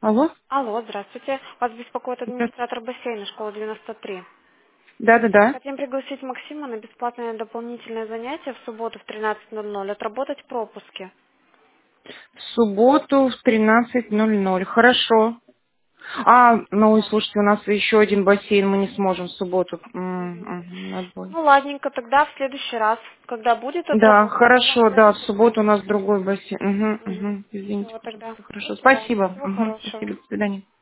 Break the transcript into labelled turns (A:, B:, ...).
A: Алло?
B: Алло, здравствуйте. Вас беспокоит
A: Да,
B: администратор бассейна школы 93.
A: да, да.
B: Хотим пригласить Максима на бесплатное дополнительное занятие в субботу в 13:00, отработать пропуски.
A: В субботу в 13:00. Хорошо. Ну и
B: Да.
A: слушайте, у нас еще один бассейн, мы не сможем в субботу.
B: Мгм.
A: Отбой.
B: Ну, ладненько, тогда в следующий раз, когда будет
A: Да,
B: отработка, мы вам
A: хорошо, да, в
B: обязательно
A: субботу у нас
B: позвоним.
A: другой бассейн.
B: Угу.
A: Извините,
B: Все, тогда
A: пожалуйста. Хорошо.
B: до свидания.
A: Спасибо.
B: Всего хорошего.
A: Спасибо. До свидания.